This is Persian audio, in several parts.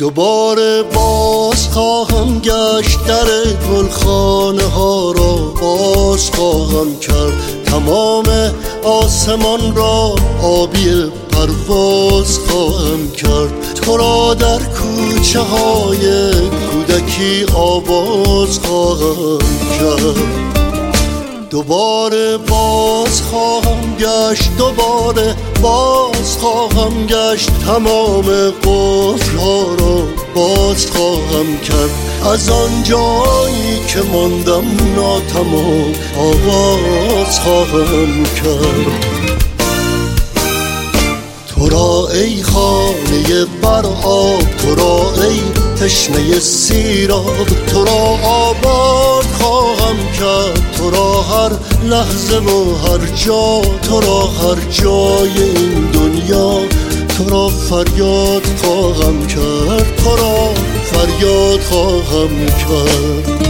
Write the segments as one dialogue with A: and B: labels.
A: دوباره باز خواهم گشت، در گلخانه ها را باز خواهم کرد، تمام آسمان را آبی پرواز خواهم کرد، تو را در کوچه های کودکی آواز خواهم کرد. دوباره باز خواهم گشت، دوباره باز خواهم گشت، تمام قفل‌ها را باز خواهم کرد، از آن جایی که ماندم ناتمام آغاز خواهم کرد. تو را ای خانه بر آب، تو را ای تشنه سیراب، تو را آباد خواهم کرد، تو را هر لحظه و هر جا، تو را هر جای این دنیا، تو را فریاد خواهم کرد، تو را فریاد خواهم کرد.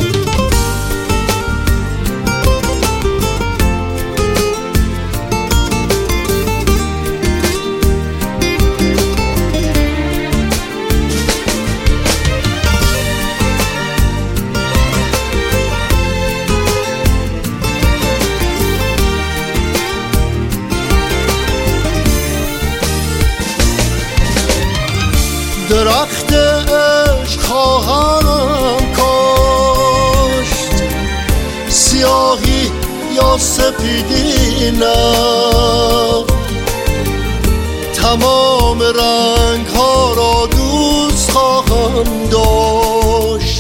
A: درخت عشق خواهم کاشت، سیاهی یا سپیدی نه، تمام رنگ ها را دوست خواهم داشت،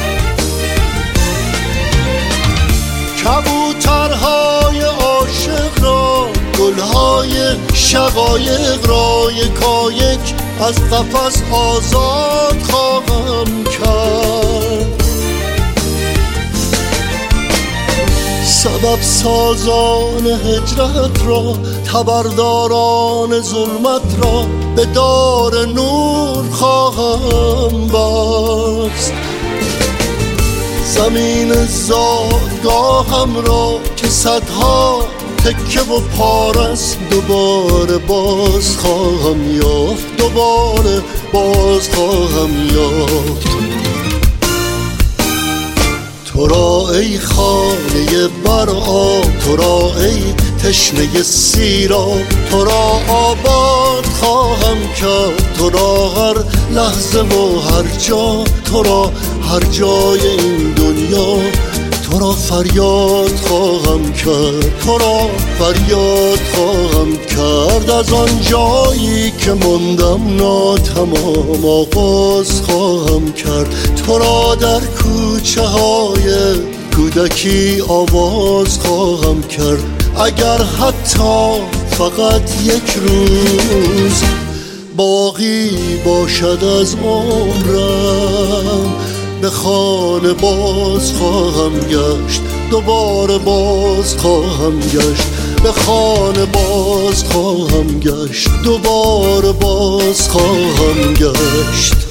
A: کبوترهای عاشق را، گلهای شقایق را یکایک از قفس آزاد خواهم کرد، سبب سازان هجرت را، خبرداران ظلمت را به دار نور خواهم بست، زمین زادگاهم را که صدها تکه و پارست دوباره باز خواهم یافت، دوباره باز خواهم یافت. تو را ای خانه بر آب، تو را ای تشنه سیراب، تو را آباد خواهم کرد، تو را هر لحظه و هر جا، تو را هر جای این دنیا، تو را فریاد خواهم کرد، تو را فریاد خواهم کرد، از آن جایی که ماندم ناتمام آغاز خواهم کرد، تو را در کوچه های کودکی آواز خواهم کرد، اگر حتی فقط یک روز باقی باشد از عمرم، به خانه باز خواهم گشت، دوباره باز خواهم گشت، به خانه باز خواهم گشت، دوباره باز خواهم گشت.